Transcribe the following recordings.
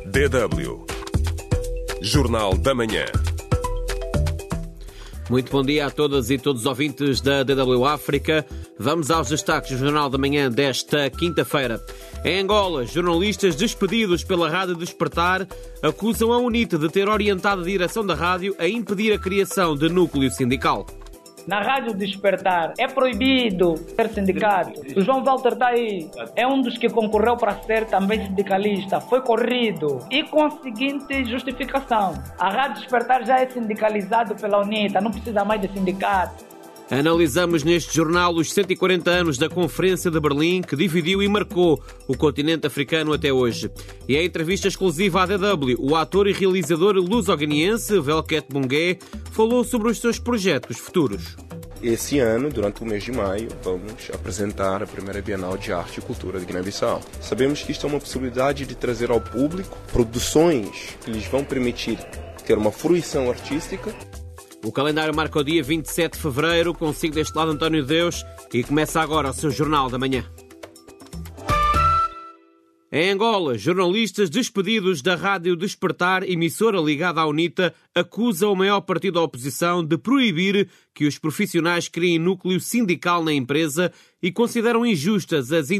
DW Jornal da Manhã. Muito bom dia a todas e todos os ouvintes da DW África. Vamos aos destaques do Jornal da Manhã desta quinta-feira. Em Angola, jornalistas despedidos pela Rádio Despertar acusam a UNITA de ter orientado a direção da rádio a impedir a criação de núcleo sindical. Na Rádio Despertar é proibido ter sindicato. O João Walter está aí. É um dos que concorreu para ser também sindicalista. Foi corrido. E com a seguinte justificação. A Rádio Despertar já é sindicalizado pela UNITA. Não precisa mais de sindicato. Analisamos neste jornal os 140 anos da Conferência de Berlim, que dividiu e marcou o continente africano até hoje. E em entrevista exclusiva à DW, o ator e realizador luso-guineense Velket Bungué falou sobre os seus projetos futuros. Esse ano, durante o mês de maio, vamos apresentar a primeira Bienal de Arte e Cultura de Guiné-Bissau. Sabemos que isto é uma possibilidade de trazer ao público produções que lhes vão permitir ter uma fruição artística. O calendário marca o dia 27 de fevereiro, consigo deste lado António Deus, e começa agora o seu Jornal da Manhã. Em Angola, jornalistas despedidos da Rádio Despertar, emissora ligada à UNITA, acusam o maior partido da oposição de proibir que os profissionais criem núcleo sindical na empresa e consideram injustas as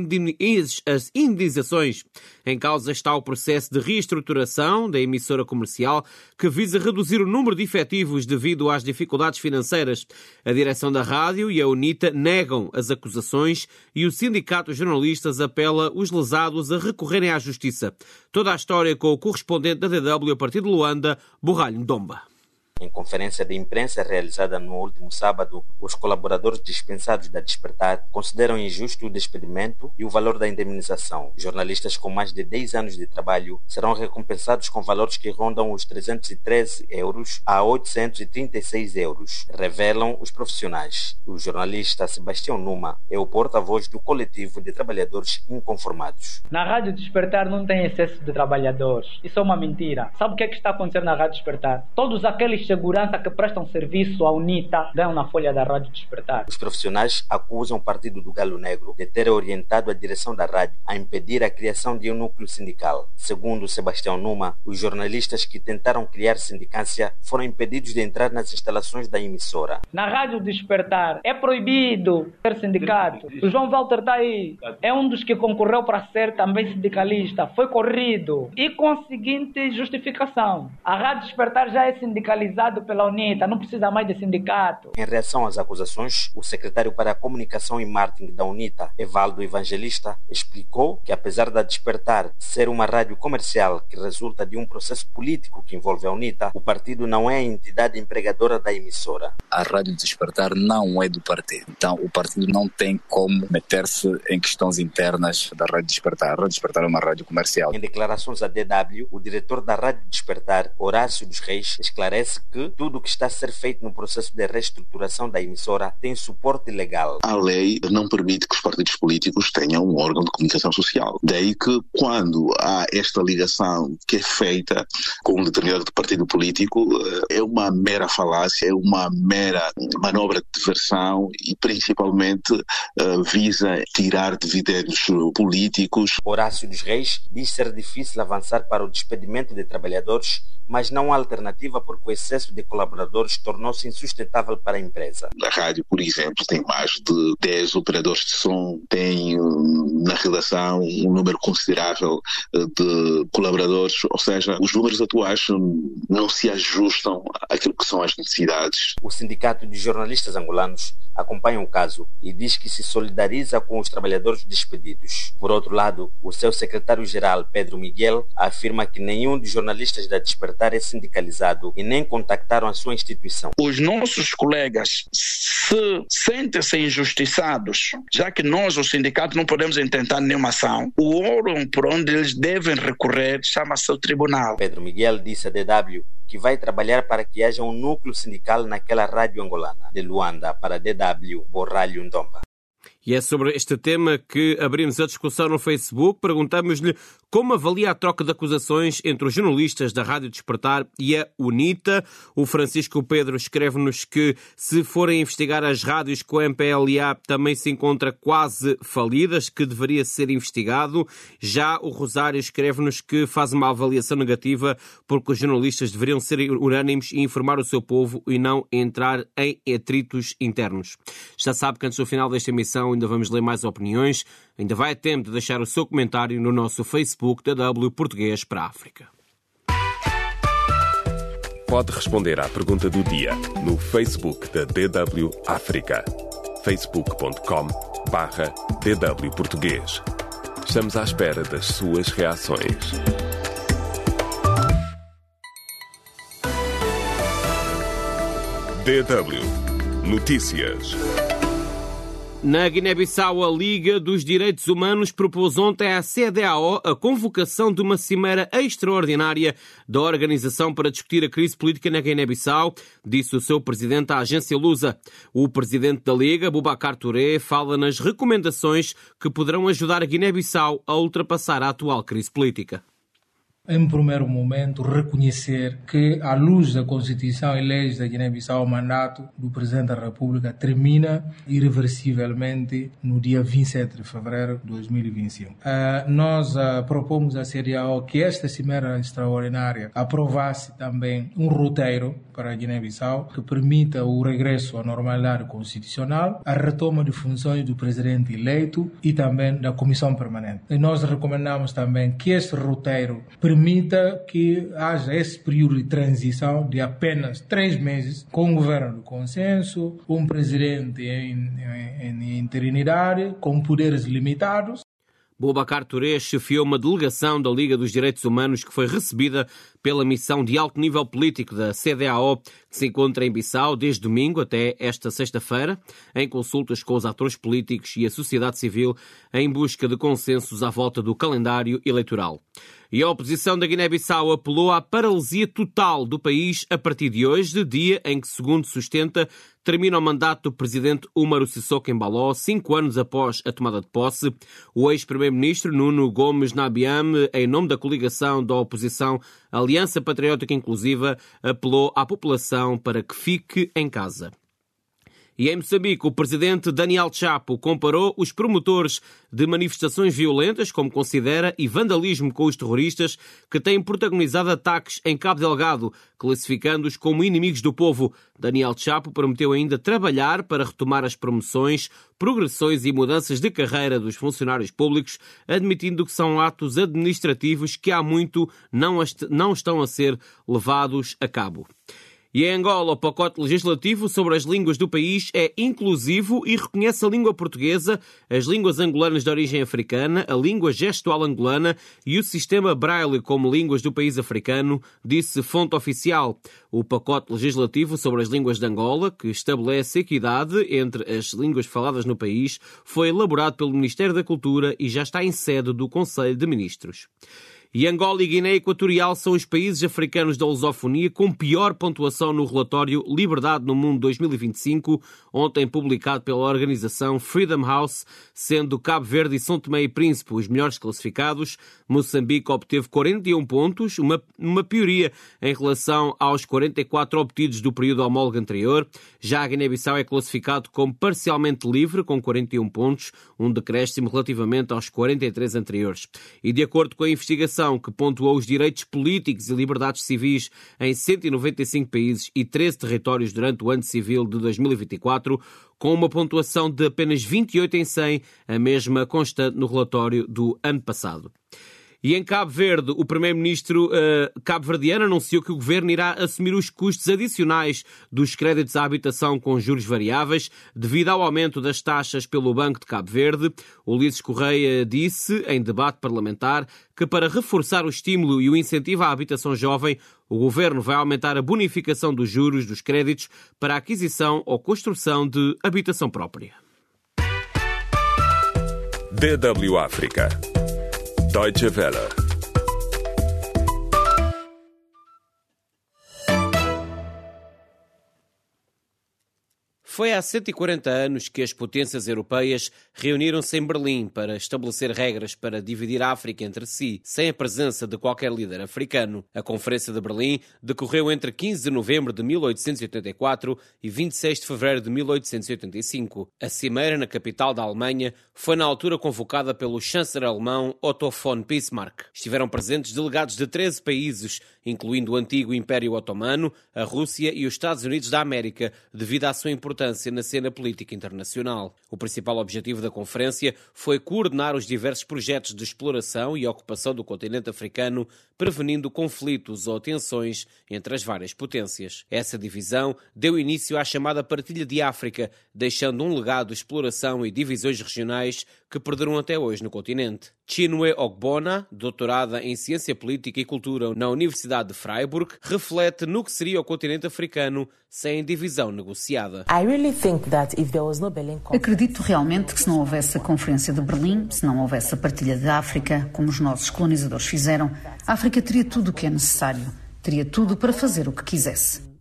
indenizações. Em causa está o processo de reestruturação da emissora comercial, que visa reduzir o número de efetivos devido às dificuldades financeiras. A direção da rádio e a UNITA negam as acusações e o sindicato de jornalistas apela os lesados a recorrerem à justiça. Toda a história com o correspondente da DW a partir de Luanda, Borralho Ndomba. Em conferência de imprensa realizada no último sábado, os colaboradores dispensados da Despertar consideram injusto o despedimento e o valor da indemnização. Jornalistas com mais de 10 anos de trabalho serão recompensados com valores que rondam os 313 euros a 836 euros, revelam os profissionais. O jornalista Sebastião Numa é o porta-voz do coletivo de trabalhadores inconformados. Na Rádio Despertar não tem excesso de trabalhadores. Isso é uma mentira. Sabe o que está acontecendo na Rádio Despertar? Todos aqueles segurança que prestam serviço à UNITA ganham na folha da Rádio Despertar. Os profissionais acusam o Partido do Galo Negro de ter orientado a direção da rádio a impedir a criação de um núcleo sindical. Segundo Sebastião Numa, os jornalistas que tentaram criar sindicância foram impedidos de entrar nas instalações da emissora. Na Rádio Despertar é proibido ter sindicato. O João Walter está aí. É um dos que concorreu para ser também sindicalista. Foi corrido. E com a seguinte justificação. A Rádio Despertar já é sindicalizada pela UNITA, não precisa mais de sindicato. Em reação às acusações, o secretário para a Comunicação e Marketing da UNITA, Evaldo Evangelista, explicou que apesar da Despertar ser uma rádio comercial que resulta de um processo político que envolve a UNITA, o partido não é a entidade empregadora da emissora. A Rádio Despertar não é do partido, então o partido não tem como meter-se em questões internas da Rádio Despertar. A Rádio Despertar é uma rádio comercial. Em declarações à DW, o diretor da Rádio Despertar, Horácio dos Reis, esclarece que tudo o que está a ser feito no processo de reestruturação da emissora tem suporte legal. A lei não permite que os partidos políticos tenham um órgão de comunicação social. Daí que quando há esta ligação que é feita com um determinado partido político, é uma mera falácia, é uma mera manobra de diversão e principalmente visa tirar dividendos políticos. Horácio dos Reis diz ser difícil avançar para o despedimento de trabalhadores, mas não há alternativa porque o excesso de colaboradores tornou-se insustentável para a empresa. A rádio, por exemplo, tem mais de 10 operadores de som, tem na redação um número considerável de colaboradores, ou seja, os números atuais não se ajustam àquilo que são as necessidades. O Sindicato de Jornalistas Angolanos acompanha o caso e diz que se solidariza com os trabalhadores despedidos. Por outro lado, o seu secretário-geral, Pedro Miguel, afirma que nenhum dos jornalistas da Despertar é sindicalizado e nem contactaram a sua instituição. Os nossos colegas se sentem-se injustiçados, já que nós, o sindicato, não podemos intentar nenhuma ação. O órgão por onde eles devem recorrer chama-se o tribunal. Pedro Miguel disse à DW que vai trabalhar para que haja um núcleo sindical naquela rádio angolana. De Luanda, para a DW, Borralho Ndomba. E é sobre este tema que abrimos a discussão no Facebook. Perguntamos-lhe como avalia a troca de acusações entre os jornalistas da Rádio Despertar e a UNITA. O Francisco Pedro escreve-nos que, se forem investigar as rádios com o MPLA, também se encontra quase falidas, que deveria ser investigado. Já o Rosário escreve-nos que faz uma avaliação negativa porque os jornalistas deveriam ser unânimes e informar o seu povo e não entrar em atritos internos. Já sabe que antes do final desta emissão ainda vamos ler mais opiniões. Ainda vai a tempo de deixar o seu comentário no nosso Facebook da DW Português para a África. Pode responder à pergunta do dia no Facebook da DW África. facebook.com/DW Português. Estamos à espera das suas reações. DW Notícias. Na Guiné-Bissau, a Liga dos Direitos Humanos propôs ontem à CEDEAO a convocação de uma cimeira extraordinária da organização para discutir a crise política na Guiné-Bissau, disse o seu presidente à agência Lusa. O presidente da Liga, Boubacar Touré, fala nas recomendações que poderão ajudar a Guiné-Bissau a ultrapassar a atual crise política. Em primeiro momento, reconhecer que, à luz da Constituição e leis da Guiné-Bissau, o mandato do Presidente da República termina irreversivelmente no dia 27 de fevereiro de 2021. Nós propomos à CEDEAO que esta cimeira extraordinária aprovasse também um roteiro para a Guiné-Bissau que permita o regresso à normalidade constitucional, a retoma de funções do Presidente eleito e também da Comissão Permanente. E nós recomendamos também que este roteiro permita que haja esse período de transição de apenas 3 meses, com um governo de consenso, um presidente em interinidade, com poderes limitados. Boubacar Touré chefiou uma delegação da Liga dos Direitos Humanos que foi recebida pela missão de alto nível político da CEDEAO, que se encontra em Bissau desde domingo até esta sexta-feira, em consultas com os atores políticos e a sociedade civil em busca de consensos à volta do calendário eleitoral. E a oposição da Guiné-Bissau apelou à paralisia total do país a partir de hoje, dia em que, segundo sustenta, termina o mandato do presidente Umaru Sissoko Embaló, 5 anos após a tomada de posse. O ex-primeiro-ministro Nuno Gomes Nabiam, em nome da coligação da oposição Aliança Patriótica Inclusiva, apelou à população para que fique em casa. E em Moçambique, o presidente Daniel Chapo comparou os promotores de manifestações violentas, como considera, e vandalismo com os terroristas que têm protagonizado ataques em Cabo Delgado, classificando-os como inimigos do povo. Daniel Chapo prometeu ainda trabalhar para retomar as promoções, progressões e mudanças de carreira dos funcionários públicos, admitindo que são atos administrativos que há muito não estão a ser levados a cabo. E em Angola, o pacote legislativo sobre as línguas do país é inclusivo e reconhece a língua portuguesa, as línguas angolanas de origem africana, a língua gestual angolana e o sistema Braille como línguas do país africano, disse fonte oficial. O pacote legislativo sobre as línguas de Angola, que estabelece equidade entre as línguas faladas no país, foi elaborado pelo Ministério da Cultura e já está em sede do Conselho de Ministros. E Angola e Guiné Equatorial são os países africanos da lusofonia com pior pontuação no relatório Liberdade no Mundo 2025, ontem publicado pela organização Freedom House, sendo Cabo Verde e São Tomé e Príncipe os melhores classificados. Moçambique obteve 41 pontos, uma pioria em relação aos 44 obtidos do período homólogo anterior. Já a Guiné-Bissau é classificado como parcialmente livre, com 41 pontos, um decréscimo relativamente aos 43 anteriores. E de acordo com a investigação que pontuou os direitos políticos e liberdades civis em 195 países e 13 territórios durante o ano civil de 2024, com uma pontuação de apenas 28 em 100, a mesma constante no relatório do ano passado. E em Cabo Verde, o primeiro-ministro cabo-verdiano anunciou que o governo irá assumir os custos adicionais dos créditos à habitação com juros variáveis devido ao aumento das taxas pelo Banco de Cabo Verde. Ulisses Correia disse, em debate parlamentar, que para reforçar o estímulo e o incentivo à habitação jovem, o governo vai aumentar a bonificação dos juros dos créditos para a aquisição ou construção de habitação própria. DW África. Deutsche Welle. Foi há 140 anos que as potências europeias reuniram-se em Berlim para estabelecer regras para dividir a África entre si, sem a presença de qualquer líder africano. A Conferência de Berlim decorreu entre 15 de novembro de 1884 e 26 de fevereiro de 1885. A cimeira na capital da Alemanha foi na altura convocada pelo chanceler alemão Otto von Bismarck. Estiveram presentes delegados de 13 países, incluindo o antigo Império Otomano, a Rússia e os Estados Unidos da América, devido à sua importância na cena política internacional. O principal objetivo da conferência foi coordenar os diversos projetos de exploração e ocupação do continente africano, prevenindo conflitos ou tensões entre as várias potências. Essa divisão deu início à chamada Partilha de África, deixando um legado de exploração e divisões regionais que perduram até hoje no continente. Chinwe Ogbonna, doutorada em Ciência Política e Cultura na Universidade de Freiburg, reflete no que seria o continente africano sem divisão negociada. Acredito realmente que se não houvesse a Conferência de Berlim, se não houvesse a Partilha de África, como os nossos colonizadores fizeram, a África teria tudo o que é necessário. Teria tudo para fazer o que quisesse.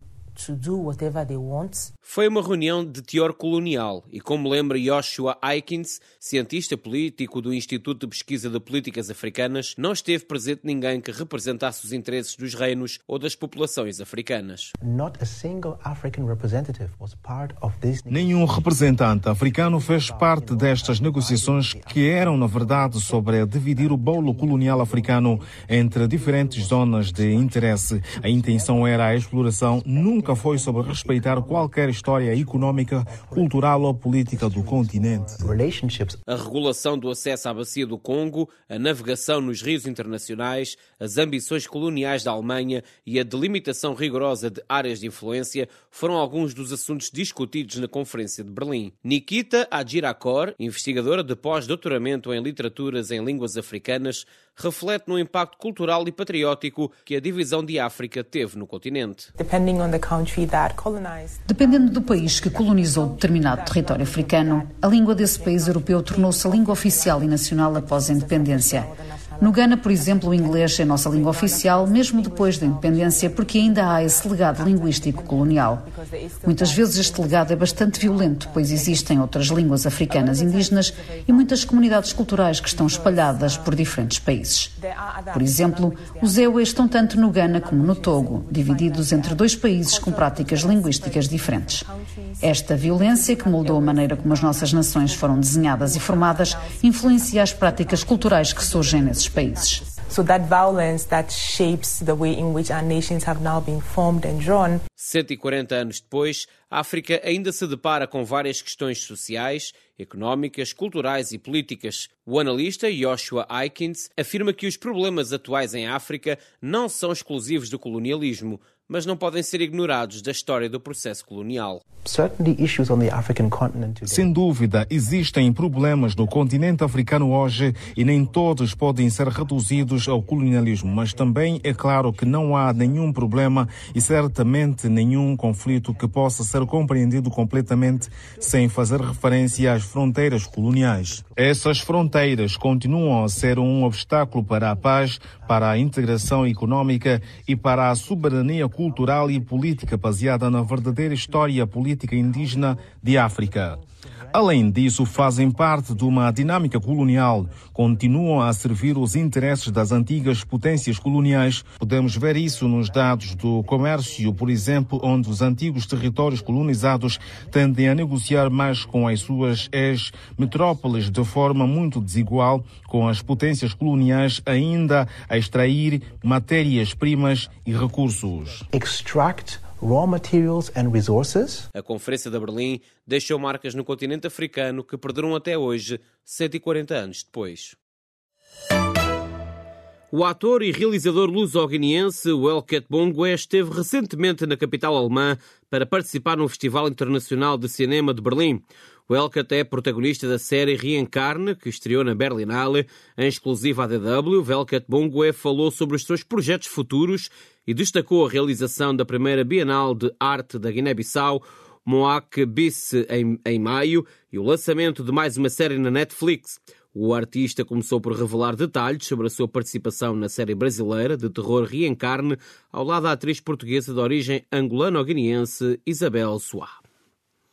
Foi uma reunião de teor colonial e, como lembra Joshua Aikins, cientista político do Instituto de Pesquisa de Políticas Africanas, não esteve presente ninguém que representasse os interesses dos reinos ou das populações africanas. Nenhum representante africano fez parte destas negociações que eram, na verdade, sobre dividir o bolo colonial africano entre diferentes zonas de interesse. A intenção era a exploração, nunca foi sobre respeitar qualquer história económica, cultural ou política do continente. A regulação do acesso à bacia do Congo, a navegação nos rios internacionais, as ambições coloniais da Alemanha e a delimitação rigorosa de áreas de influência foram alguns dos assuntos discutidos na Conferência de Berlim. Nikita Ajirakor, investigadora de pós-doutoramento em literaturas em línguas africanas, reflete no impacto cultural e patriótico que a divisão de África teve no continente. Dependendo do país que colonizou determinado território africano, a língua desse país europeu tornou-se a língua oficial e nacional após a independência. No Ghana, por exemplo, o inglês é a nossa língua oficial, mesmo depois da independência, porque ainda há esse legado linguístico colonial. Muitas vezes este legado é bastante violento, pois existem outras línguas africanas indígenas e muitas comunidades culturais que estão espalhadas por diferentes países. Por exemplo, os Ewe estão tanto no Ghana como no Togo, divididos entre dois países com práticas linguísticas diferentes. Esta violência, que moldou a maneira como as nossas nações foram desenhadas e formadas, influencia as práticas culturais que surgem nesses países. 140 anos depois, a África ainda se depara com várias questões sociais, económicas, culturais e políticas. O analista Joshua Aikins afirma que os problemas atuais em África não são exclusivos do colonialismo, mas não podem ser ignorados da história do processo colonial. Sem dúvida, existem problemas no continente africano hoje e nem todos podem ser reduzidos ao colonialismo, mas também é claro que não há nenhum problema e certamente nenhum conflito que possa ser compreendido completamente sem fazer referência às fronteiras coloniais. Essas fronteiras continuam a ser um obstáculo para a paz, para a integração económica e para a soberania cultural e política baseada na verdadeira história política indígena de África. Além disso, fazem parte de uma dinâmica colonial, continuam a servir os interesses das antigas potências coloniais. Podemos ver isso nos dados do comércio, por exemplo, onde os antigos territórios colonizados tendem a negociar mais com as suas ex-metrópoles de forma muito desigual, com as potências coloniais ainda a extrair matérias-primas e recursos. Raw materials and resources. A Conferência de Berlim deixou marcas no continente africano que perduram até hoje, 140 anos depois. O ator e realizador luso-guineense Welket Bongwe esteve recentemente na capital alemã para participar no Festival Internacional de Cinema de Berlim. Welket é protagonista da série Reencarne, que estreou na Berlinale. Em exclusiva à DW, Welket Bongwe falou sobre os seus projetos futuros e destacou a realização da primeira Bienal de Arte da Guiné-Bissau, Moak Bis, em maio, e o lançamento de mais uma série na Netflix. O artista começou por revelar detalhes sobre a sua participação na série brasileira de terror Reencarne, ao lado da atriz portuguesa de origem angolano-guineense Isabel Soá.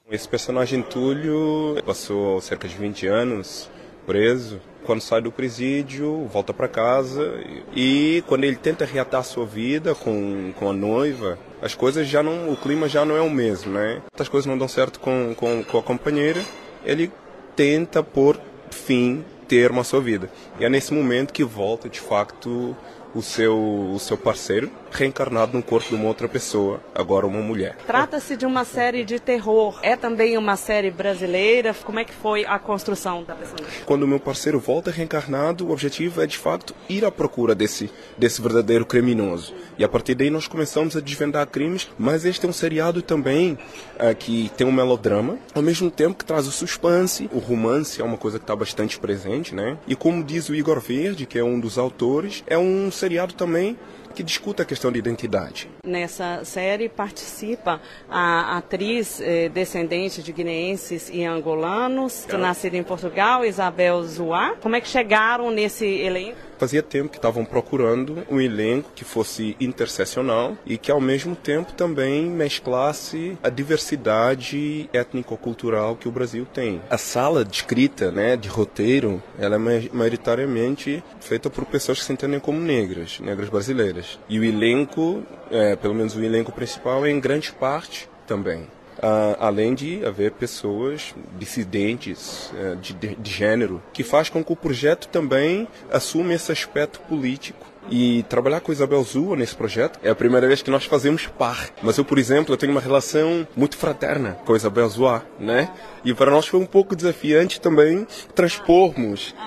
Esse personagem Túlio passou cerca de 20 anos preso. Quando sai do presídio, volta para casa e quando ele tenta reatar sua vida com a noiva, as coisas já não, o clima já não é o mesmo, né? As coisas não dão certo com a companheira, ele tenta por fim ter uma sua vida. E é nesse momento que volta, de facto, o seu parceiro, reencarnado no corpo de uma outra pessoa, agora uma mulher. Trata-se de uma série de terror. É também uma série brasileira? Como é que foi a construção da personagem? Quando o meu parceiro volta reencarnado, o objetivo é, de facto, ir à procura desse verdadeiro criminoso. E a partir daí nós começamos a desvendar crimes, mas este é um seriado também que tem um melodrama, ao mesmo tempo que traz o suspense, o romance é uma coisa que está bastante presente, né? E como diz o Igor Verde, que é um dos autores, é um seriado também que discute a questão de identidade. Nessa série participa a atriz descendente de guineenses e angolanos, nascida em Portugal, Isabel Zoá. Como é que chegaram nesse elenco? Fazia tempo que estavam procurando um elenco que fosse interseccional e que ao mesmo tempo também mesclasse a diversidade étnico-cultural que o Brasil tem. A sala de escrita, né, de roteiro, ela é maioritariamente feita por pessoas que se entendem como negras brasileiras. E o elenco, pelo menos o elenco principal, é em grande parte também. Além de haver pessoas dissidentes de gênero, que faz com que o projeto também assuma esse aspecto político. E trabalhar com Isabel Zoá nesse projeto é a primeira vez que nós fazemos par. Mas eu, por exemplo, tenho uma relação muito fraterna com Isabel Zoá, né? E para nós foi um pouco desafiante também transpormos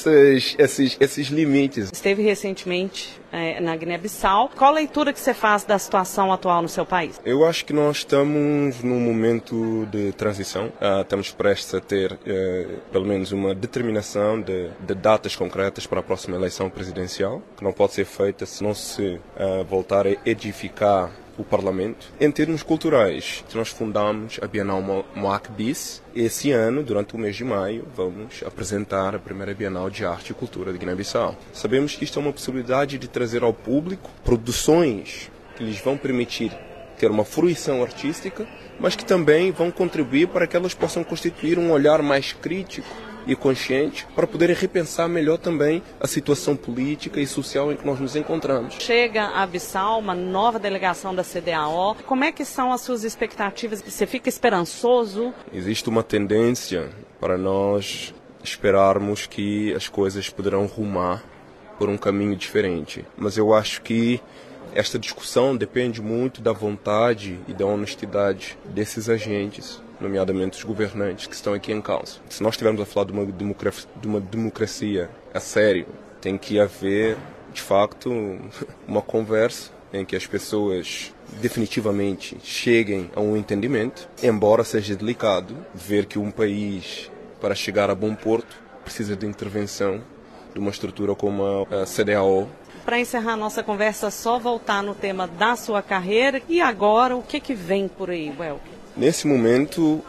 esses limites. Esteve recentemente na Guiné-Bissau. Qual a leitura que você faz da situação atual no seu país? Eu acho que nós estamos num momento de transição. Estamos prestes a ter, pelo menos, uma determinação de datas concretas para a próxima eleição presidencial, que não pode ser feita se não se voltar a edificar o Parlamento. Em termos culturais, nós fundamos a Bienal Moac Bis. Esse ano, durante o mês de maio, vamos apresentar a primeira Bienal de Arte e Cultura de Guiné-Bissau. Sabemos que isto é uma possibilidade de trazer ao público produções que lhes vão permitir ter uma fruição artística, mas que também vão contribuir para que elas possam constituir um olhar mais crítico e consciente para poderem repensar melhor também a situação política e social em que nós nos encontramos. Chega a Bissau uma nova delegação da CEDEAO. Como é que são as suas expectativas? Você fica esperançoso? Existe uma tendência para nós esperarmos que as coisas poderão rumar por um caminho diferente. Mas eu acho que esta discussão depende muito da vontade e da honestidade desses agentes, nomeadamente os governantes que estão aqui em causa. Se nós estivermos a falar de uma democracia a sério, tem que haver, de facto, uma conversa em que as pessoas definitivamente cheguem a um entendimento, embora seja delicado ver que um país, para chegar a bom porto, precisa de intervenção de uma estrutura como a CEDEAO. Para encerrar a nossa conversa, só voltar no tema da sua carreira. E agora, o que vem por aí, Welker? Nesse momento,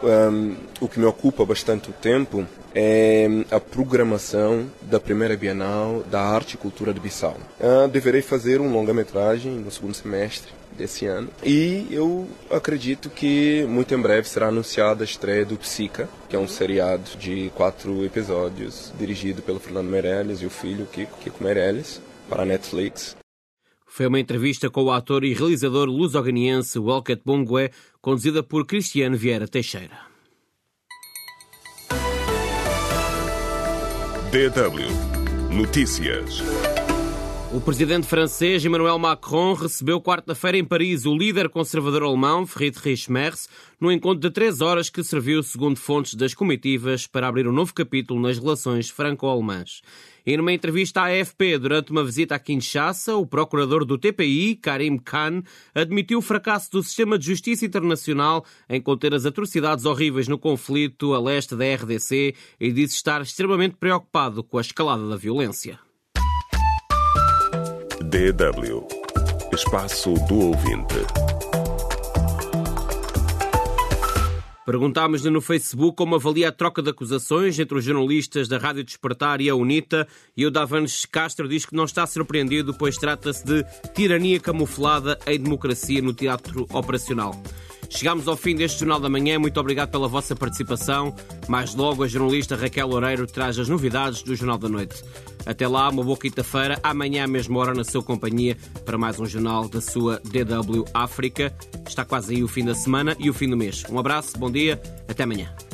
o que me ocupa bastante o tempo é a programação da primeira Bienal da Arte e Cultura de Bissau. Deverei fazer um longa-metragem no segundo semestre desse ano e eu acredito que muito em breve será anunciada a estreia do Psica, que é um seriado de 4 episódios dirigido pelo Fernando Meirelles e o filho Kiko Meirelles para a Netflix. Foi uma entrevista com o ator e realizador luso-guineense Welker Bongue, conduzida por Cristiano Vieira Teixeira. DW Notícias. O presidente francês Emmanuel Macron recebeu quarta-feira em Paris o líder conservador alemão Friedrich Merz num encontro de 3 horas que serviu, segundo fontes das comitivas, para abrir um novo capítulo nas relações franco-alemãs. E numa entrevista à AFP durante uma visita a Kinshasa, o procurador do TPI, Karim Khan, admitiu o fracasso do sistema de justiça internacional em conter as atrocidades horríveis no conflito a leste da RDC e disse estar extremamente preocupado com a escalada da violência. DW Espaço do Ouvinte. Perguntámos-lhe no Facebook como avalia a troca de acusações entre os jornalistas da Rádio Despertar e a UNITA, e o Davanes Castro diz que não está surpreendido, pois trata-se de tirania camuflada em democracia no teatro operacional. Chegamos ao fim deste Jornal da Manhã. Muito obrigado pela vossa participação. Mais logo, a jornalista Raquel Loureiro traz as novidades do Jornal da Noite. Até lá, uma boa quinta-feira. Amanhã, à mesma hora, na sua companhia, para mais um jornal da sua DW África. Está quase aí o fim da semana e o fim do mês. Um abraço, bom dia, até amanhã.